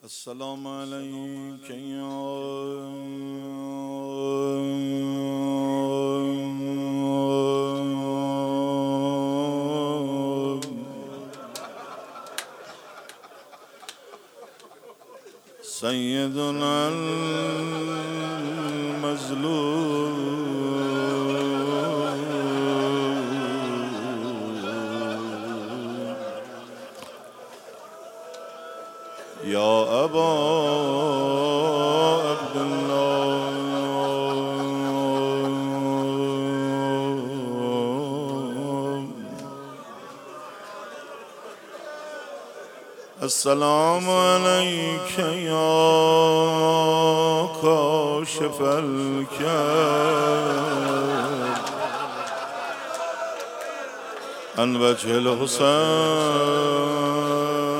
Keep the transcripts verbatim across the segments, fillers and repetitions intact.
السلام عليك يا سيدنا المظلوم يا أبا عبد الله السلام عليك يا كاشف الكرب عن وجه الحسين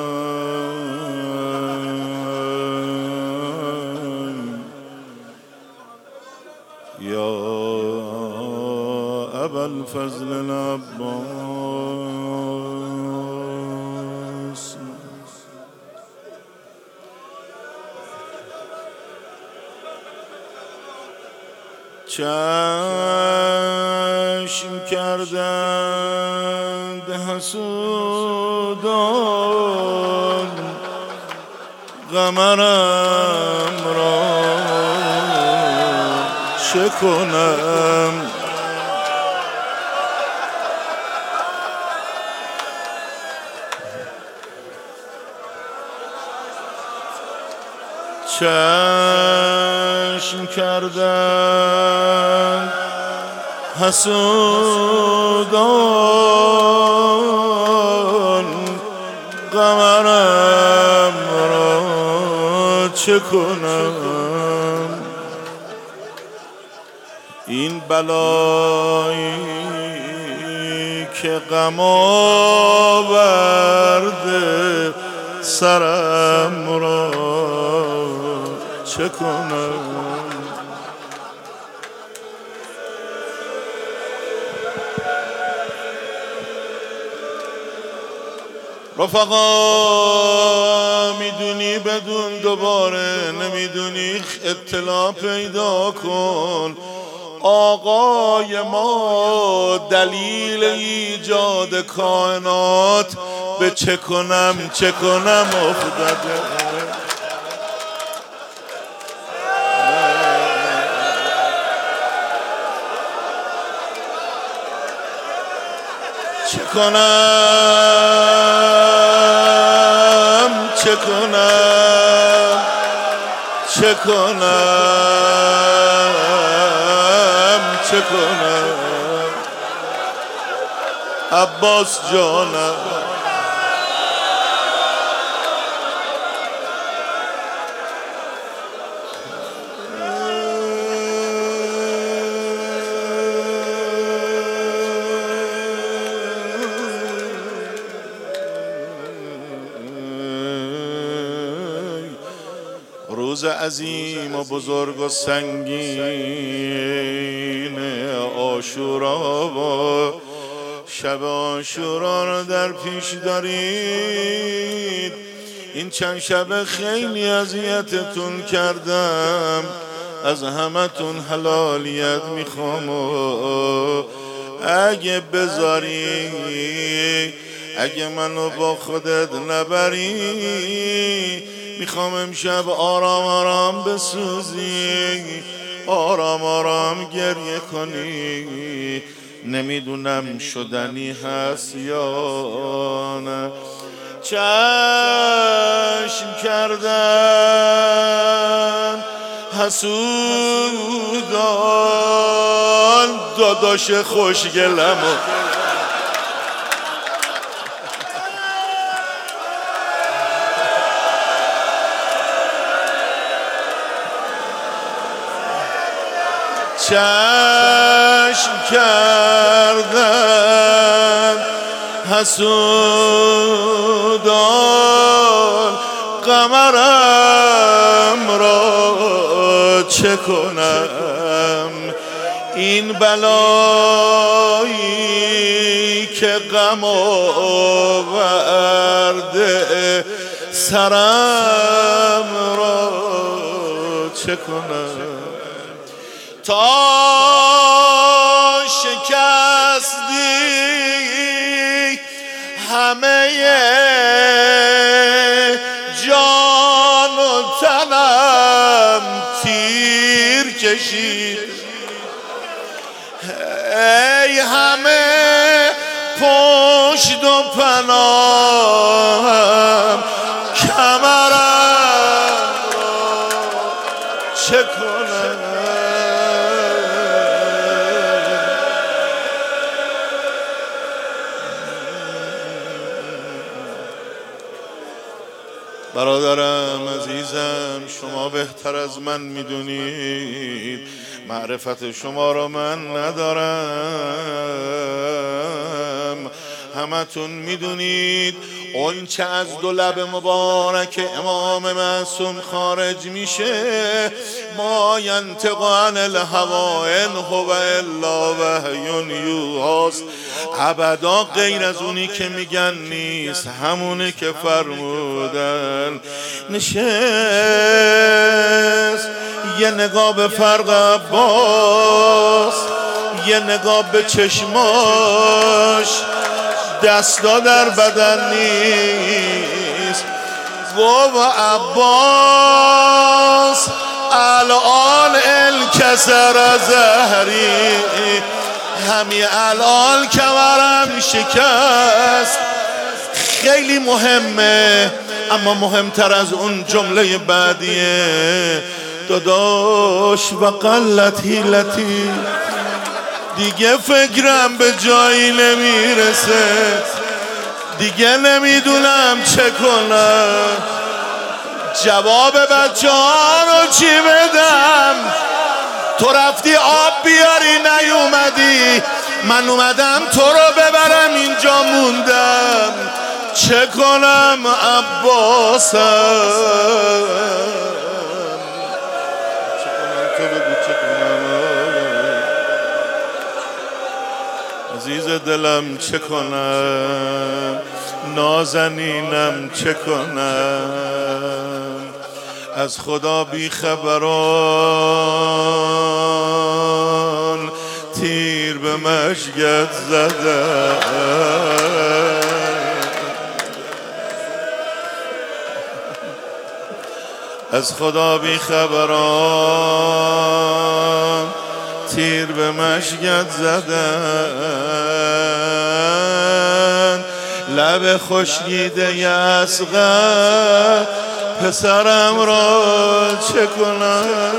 يا أبا الفضل العباس چشم کردند حسودان قمرم را چه کنم چشم کردن حسودان قمرم را چه کنم این بلایی که غم آورده سرم را چه کنم رفقا میدونی بدون دوباره نمیدونی اطلاع پیدا کن آقای ما دلیل ایجاد کائنات به چه کنم چه کنم افتاده چه کنم چه کنم چه کنم چه کنم عباس جانم روز عظیم و بزرگ و سنگین عاشورا و شب عاشورا را در پیش دارید. این چند شب خیلی اذیتتون کردم، از همتون حلالیت میخوام و اگه بذاری اگه منو با خودت نبری میخوام امشب آرام آرام بسوزی، آرام آرام گریه کنی. نمیدونم شدنی هست یا نه. چشم کردن حسودان داداش خوشگلمو چشم کردن حسودان قمرم را چه کنم. این بلایی که غم آورده سرم چه کنم تا شکستی همه جان و تنم تیر کشید ای همه پشت و پناهم کمرم را چه کنم برادرم عزیزم شما بهتر از من میدونید معرفت شما را من ندارم همتون میدونید اون چه از دو لب مبارک امام معصوم خارج میشه ما ینطق عن الهوى ان هو الا وحی یوحی ابدا غیر از اونی که میگن نیست همونی که فرمودن نشست یه نگاه به فرق عباس یه نگاه به چشماش دستا در بدن نیست گو عباس الان الکسر زهری همین الان کمرم شکست خیلی مهمه اما مهمتر از اون جمله بعدیه داداش و قلت حیلتی دیگه فکرم به جایی نمیرسه دیگه نمیدونم چه کنم جواب بچه ها رو چی بدم تو رفتی آب بیاری نیومدی من اومدم تو رو ببرم اینجا موندم چه کنم عباسم چه کنم تو بگو چه کنم عزیز دلم چه کنم نازنینم چه کنم از خدا بی خبران تیر به مشگت زدم از خدا بی خبران تیر به مشگت زدن لب خشکیده یسقه پسرم را چه کنم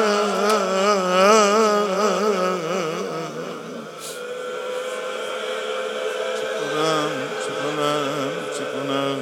چه کنم چه کنم چه کنم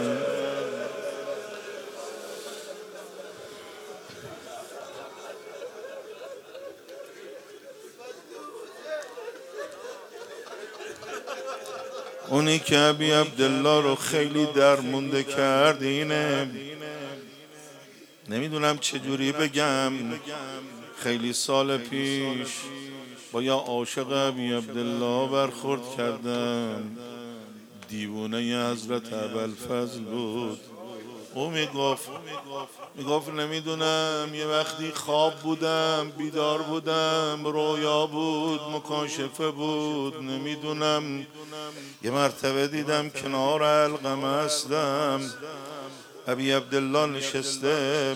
اونی که ابی عبدالله رو خیلی درمونده کرد اینه نمیدونم چجوری بگم خیلی سال پیش با یا عاشق ابی عبدالله برخورد کردم دیوونه حضرت ابوالفضل بود او میگفت میگفت نمیدونم یه وقتی خواب بودم بیدار بودم رویا بود مکاشفه بود نمیدونم یه مرتبه دیدم کنار علقمه هستم ابی عبدالله نشسته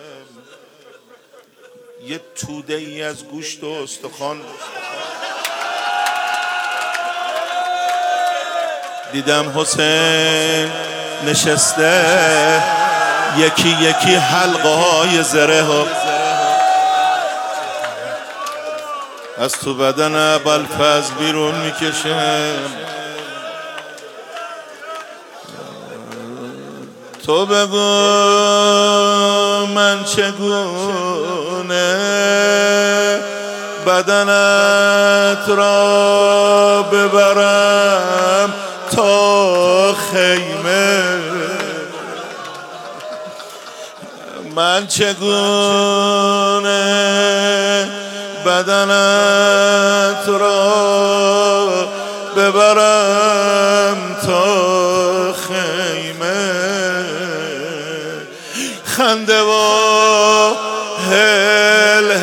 یه توده ای از گوشت و استخوان دیدم حسین نشسته یکی یکی حلقه های زره ها از تو بدن ابوالفضل بیرون میکشه تو بگو من چگونه بدنت را ببرم تا خیمه من چگونه بدنت را ببرم تا خیمه خنده و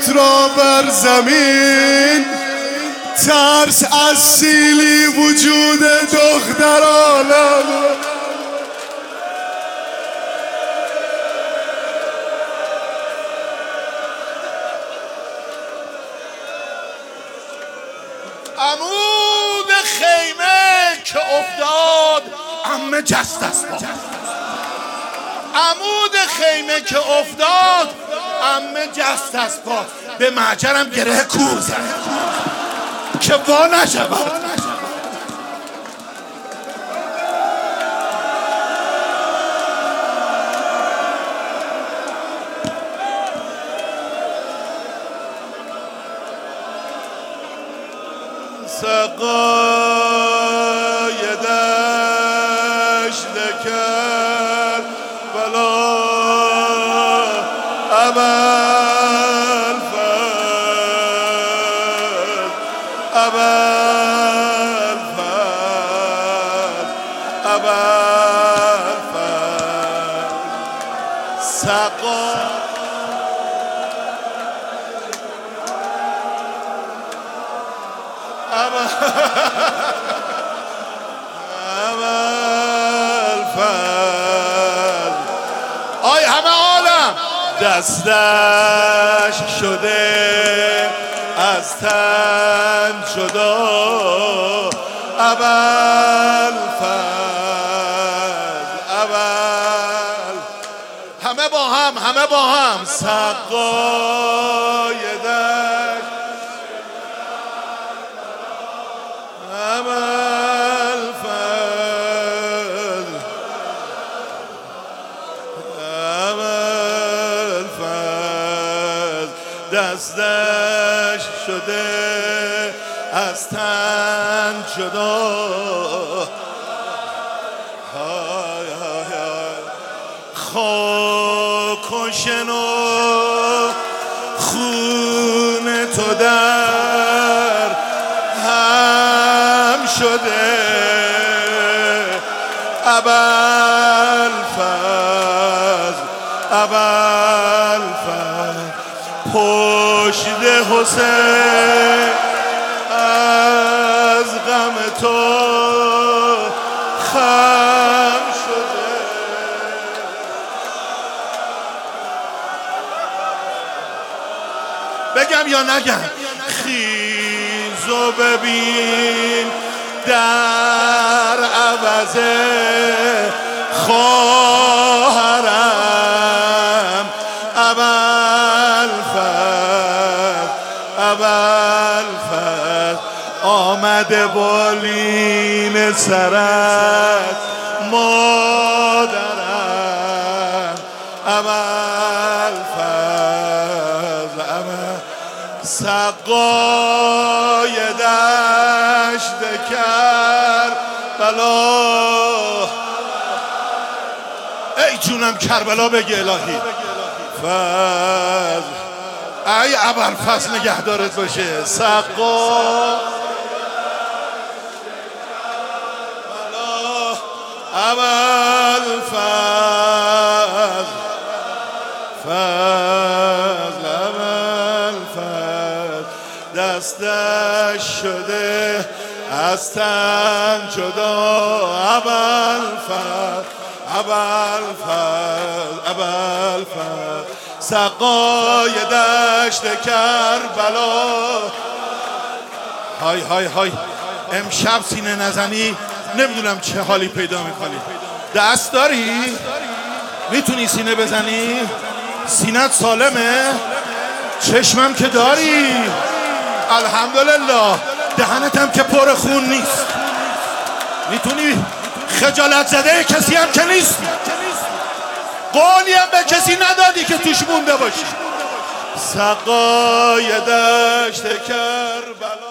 خود را بر زمین، ترس از سیلی وجود دختران. عمود خیمه که افتاد عمه جست است با. عمود خیمه که افتاد عمه جست است با. به معجرم گره کور زد که وا نشود. سقای دشت کرد بلا ابل فد ابل فد ابل فد سقا اول فضل آی همه عالم دستش شده از تن جدا. اول فضل اول همه با هم همه با هم سقای دشت ابل فضل ابل فضل دستش شده از تن جدا. های های های خاک و شنو خون تو در هم شده. ابل فضل ابل فضل پشت حسین از غم تو خم شده. بگم یا نگم؟ خیز و ببین در عوض خواهرم ابل فضل ابل فضل آمده بالین سرت مادرم ابل فضل ابل سقای دشت کربلا. ای جونم کربلا بگی الهی. فضل ای ابوالفضل نگهدارت باشه. سقا ابوالفضل فضل ابوالفضل دستش شده از تن جدا. ابوالفضل ابوالفضل ابوالفضل سقای دشت کربلا. های های های امشب سینه نزنی نمیدونم چه حالی پیدا میکنی. دست داری؟ میتونی سینه بزنی؟ سینت سالمه؟ چشمم که داری؟ الحمدلله. دهنت هم که پر خون نیست. میتونی؟ خجالت زده کسی هم که نیستی. قولی هم به کسی ندادی که توش مونده باشی. سقای دشت کربلا.